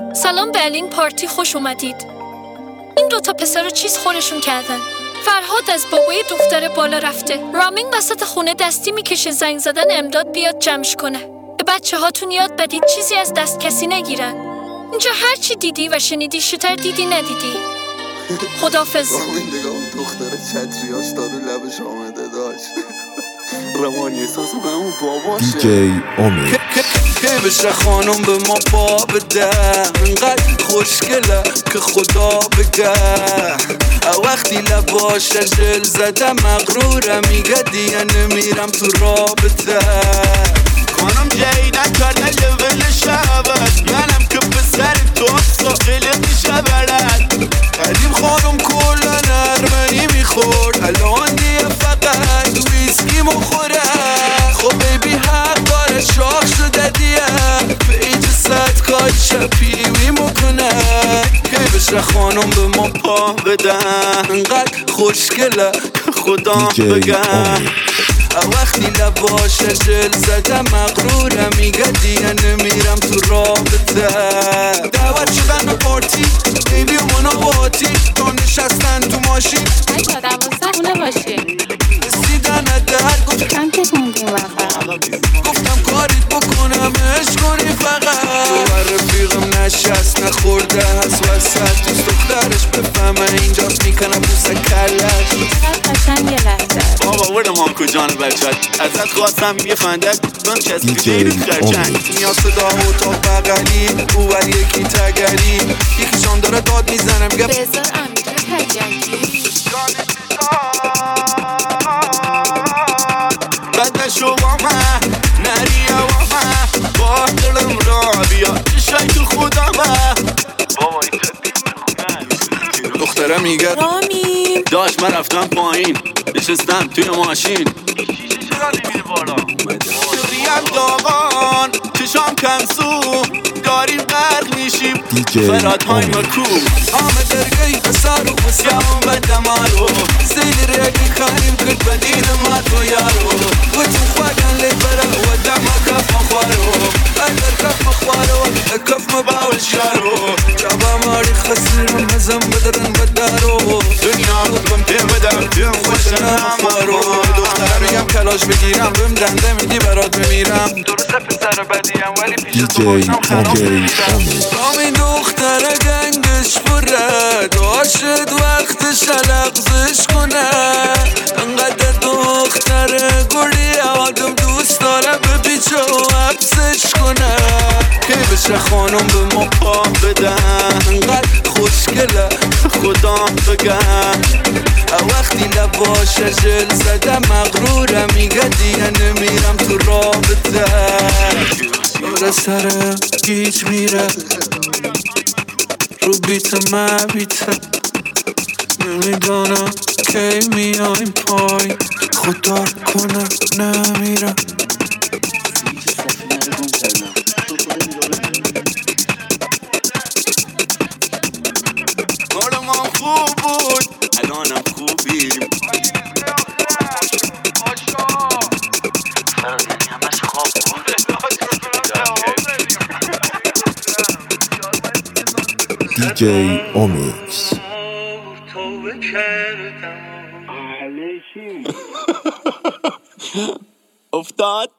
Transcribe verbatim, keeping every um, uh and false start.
سلام به الین پارتی، خوش اومدید. این دوتا پسر رو چیز خورشون کردن. فرهاد از بابای دختر بالا رفته. رامین وسط خونه دستی میکشه زنگ زدن امداد بیاد جمعش کنه. به بچه هاتون یاد بدید چیزی از دست کسی نگیرن. اینجا هر چی دیدی و شنیدی شتر دیدی ندیدی. خداحافظ. رامین نگاه دختر چتریاش دارو لبش آمده داشت. روانی احساس به اون باباشه. دیجی امید که بشه خانم به ما پا بده، انقدر خوشگله که خدا بگه. وقتی لباش جل زده مغروره، میگه دیگه نمیرم تو رابطه. خانم جیدن کرده لول شبت، منم که پسر تو ساقل میشه بلد. قدیم خانم کلا نرمنی میخورد، الان دیگه فقط ویسکی مخوره. خب بیبی حق داره شاق شده دیگه، به ایج ست کار شپیوی مکنه. که بشه خانم به ما پا بدن، انقدر خوشگله که خدا بگن. وقتی لباش جل زده مغروره، میگه دیگه نمیرم تو رابطه. دعوت شدن به پارتی، بیبی و مناباتی، تا نشستن تو ماشین بچه دوازده خونه باشیم. رسیدن در گفت کم که خوندیم وقت گفتم کاریت بکنم عشق کنی فقط. تو رفیقم نشست نخورده هست وسط، دوست دخترش بفهمه اینجاست میکنم بوسه کلش. چقدر قشنگ یه لحظه بابا ورد مامکو جان بچت، ازت خواستم یه خندک من چسبی خیلی خرچنگ. میاد صدا اتاق بغلی، اوور یکی تگری، یکیشان داره داد میزنه میگه بذار امیر تجنگی. بدشو با من نریه با من، با دلم را بیا چشای تو خودم. بابا این تبیل دختره میگه رامین داشت من رفتم پایین، نشستم توی ماشین، چرا نمیره بالا؟ ریم داغان چشام کمسو، داریم غرق میشیم فراد های مکو. آمه درگی بسار و بسیام بدمارو، سیلی ریگی خانیم کد بدین ما تو یارو. و تو خواهن لی برا و دم کف مخوارو، اگر کف مخوارو کف مباول شارو. جابا ماری خسرم مزم بدرن بدارو، دنیا بم پیم بدم پیم خوشنم مارو. دختره میگم کلاش بگیرم بهم دنده میدی برات بمیرم. درسته پسر بدیم ولی پیش تو باشم خراب میشم. رامین دختره گنگش بره، داشت وقتش لغزش کنه. انقدر دختره گلی آدم دوست داره بپیچه و حبسش کنه. که بشه خانم به ما پا بدن، انقدر خوشگله خدا بگن. وقتی لباش جل زده مغروره، میگه دیگه نمیرم تو رابطه. داره سر گیج میره رو بیت مبیته، نمیدانم کی میایم پای، خدا کنه نمیرم. حال ما خوب بود الانم خوبیم. دیجی امیکس افتاد